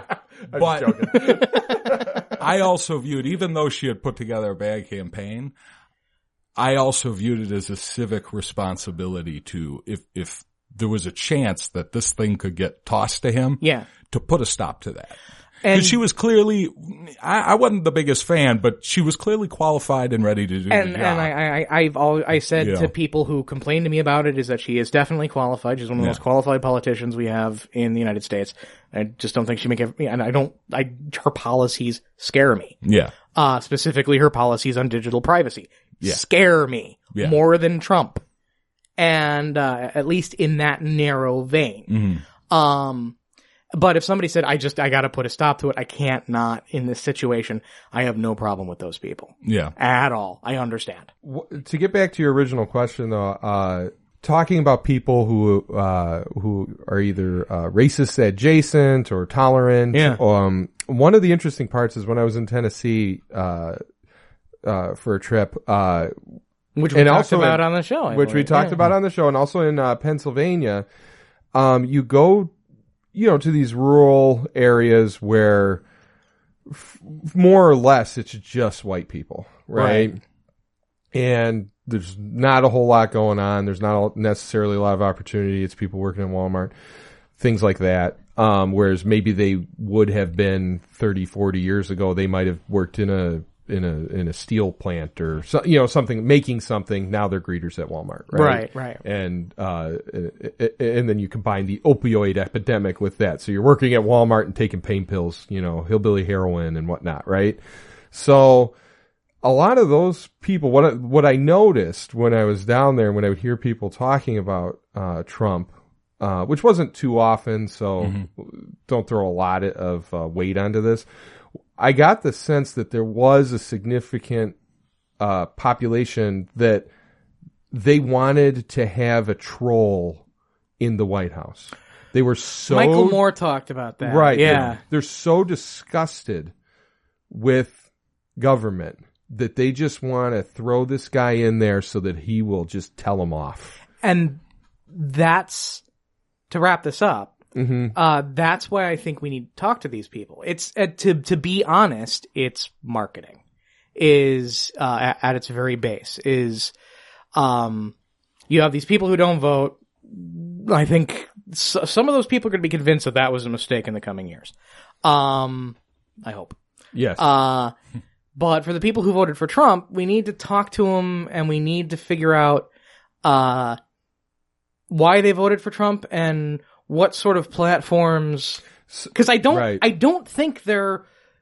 but I also viewed, even though she had put together a bad campaign, I also viewed it as a civic responsibility to, if, if there was a chance that this thing could get tossed to him, Yeah. to put a stop to that. And Because she was clearly, I, I wasn't the biggest fan, but she was clearly qualified and ready to do and, the job. and I, I, I've all, I said Yeah. to people who complained to me about it is that she is definitely qualified. She's one of the Yeah. most qualified politicians we have in the United States. I just don't think she make it, and I don't, I, her policies scare me. yeah. Uh, specifically her policies on digital privacy Yeah. scare me Yeah. more than Trump. and uh, at least in that narrow vein. Mm-hmm. Um, but if somebody said, I just, I gotta put a stop to it, I can't not in this situation, I have no problem with those people. Yeah. At all. I understand. To get back to your original question though, uh, talking about people who, uh, who are either, uh, racist adjacent or tolerant. Yeah. Um, one of the interesting parts is when I was in Tennessee, uh, uh, for a trip, uh, which we and talked also about in, on the show. I which believe. we talked yeah. about on the show, and also in, uh, Pennsylvania, um, you go, you know, to these rural areas where f- more or less it's just white people, right? Right. And there's not a whole lot going on. There's not necessarily a lot of opportunity. It's people working in Walmart, things like that. Um, whereas maybe they would have been thirty, forty years ago, they might have worked in a, in a, in a steel plant or so, you know, something, making something. Now they're greeters at Walmart, right? Right, right. And, uh, and then you combine the opioid epidemic with that. So you're working at Walmart and taking pain pills, you know, hillbilly heroin and whatnot, right? So a lot of those people, what I, what I noticed when I was down there, when I would hear people talking about, uh, Trump, uh, which wasn't too often, so mm-hmm. don't throw a lot of uh, weight onto this. I got the sense that there was a significant uh, population that they wanted to have a troll in the White House. They were so... Michael Moore talked about that. Right. Yeah. They're, they're so disgusted with government that they just want to throw this guy in there so that he will just tell them off. And that's... To wrap this up, mm-hmm. uh, that's why I think we need to talk to these people. It's, uh, to, to be honest, it's marketing is, uh, at, at its very base is, um, you have these people who don't vote. I think s- some of those people are going to be convinced that that was a mistake in the coming years. Um, I hope. Yes. Uh, but for the people who voted for Trump, we need to talk to them and we need to figure out, uh, why they voted for Trump and what sort of platforms, because I don't, right. I don't think they're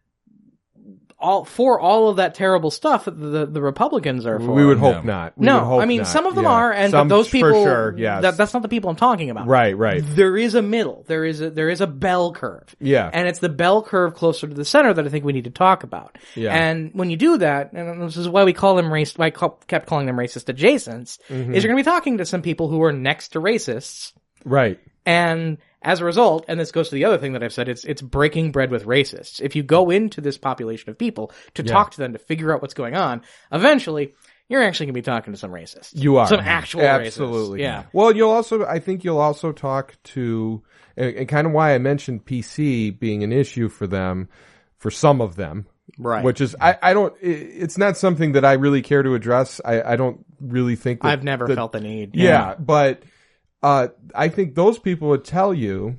all for all of that terrible stuff that the the Republicans are for. We would hope no. not. We no, would hope I mean not. some of them yeah. are, and some, but those people, for sure, yes. that, that's not the people I'm talking about. Right, right. There is a middle. There is a there is a bell curve. Yeah, and it's the bell curve closer to the center that I think we need to talk about. Yeah, and when you do that, and this is why we call them race. Why I call, kept calling them racist adjacents. Mm-hmm. Is you're going to be talking to some people who are next to racists, right? And as a result, and this goes to the other thing that I've said, it's it's breaking bread with racists. If you go into this population of people to yeah. talk to them, to figure out what's going on, eventually you're actually going to be talking to some racists. You are. Some actual Absolutely. racists. Yeah. Well, you'll also, I think you'll also talk to, and, and kind of why I mentioned P C being an issue for them, for some of them. Right. Which is, I, I don't, it, it's not something that I really care to address. I, I don't really think that. I've never that, felt the need. Yeah, yeah but, Uh, I think those people would tell you,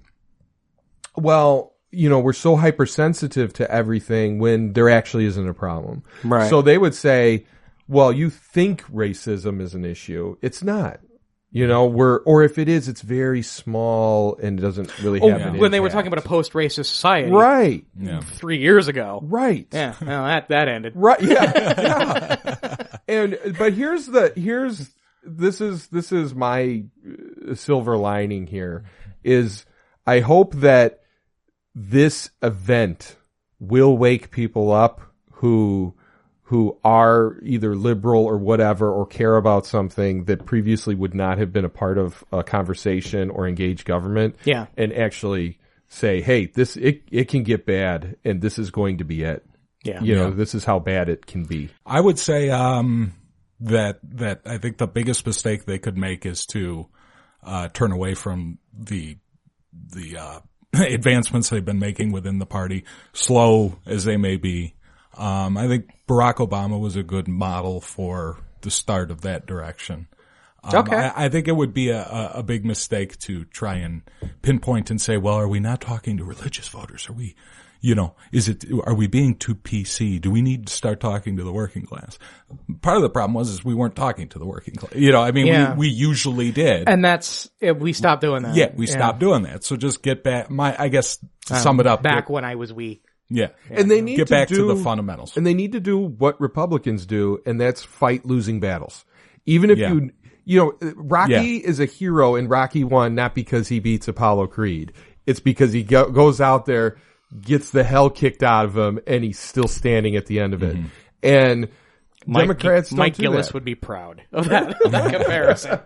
well, you know, we're so hypersensitive to everything when there actually isn't a problem. Right. So they would say, well, you think racism is an issue. It's not. You know, we're, or if it is, it's very small and doesn't really have oh, an when impact. they were talking about a post-racist society. Right. Yeah. Three years ago. Right. Yeah. Well, that, that ended. Right. Yeah. yeah. And, but here's the, here's, This is, this is my silver lining here is I hope that this event will wake people up who, who are either liberal or whatever or care about something that previously would not have been a part of a conversation or engage government. Yeah. And actually say, hey, this, it, it can get bad and this is going to be it. Yeah. You know, Yeah. this is how bad it can be. I would say, um, that, that I think the biggest mistake they could make is to, uh, turn away from the, the, uh, advancements they've been making within the party, slow as they may be. Um, I think Barack Obama was a good model for the start of that direction. Um, okay. I, I think it would be a, a, a big mistake to try and pinpoint and say, well, are we not talking to religious voters? Are we, you know, is it, are we being too P C? Do we need to start talking to the working class? Part of the problem was is we weren't talking to the working class. You know, I mean, Yeah. we, we usually did. And that's, we stopped doing that. Yeah, we stopped doing that. So just get back, my, I guess, to sum it up. Back get, when I was we. Yeah. And they need get to back do, to the fundamentals. And they need to do what Republicans do, and that's fight losing battles. Even if Yeah. you, you know, Rocky Yeah. is a hero in Rocky one, not because he beats Apollo Creed. It's because he go- goes out there, gets the hell kicked out of him, and he's still standing at the end of it. Mm-hmm. And Mike, Democrats don't Mike do Gillis that. would be proud of that, that comparison.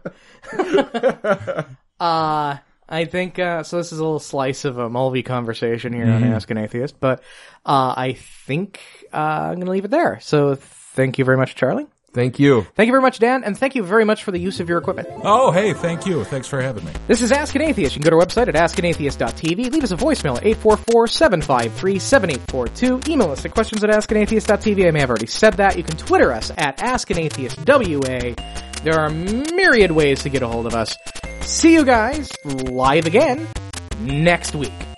uh, I think, uh, so this is a little slice of a Mulvey conversation here Mm-hmm. on Ask an Atheist, but, uh, I think, uh, I'm gonna leave it there. So thank you very much, Charlie. Thank you. Thank you very much, Dan, and thank you very much for the use of your equipment. Oh, hey, thank you. Thanks for having me. This is Ask an Atheist. You can go to our website at ask an atheist dot t v. Leave us a voicemail at eight four four, seven five three, seven eight four two. Email us at questions at ask an atheist dot t v. I may have already said that. You can Twitter us at ask an atheist w a. There are myriad ways to get a hold of us. See you guys live again next week.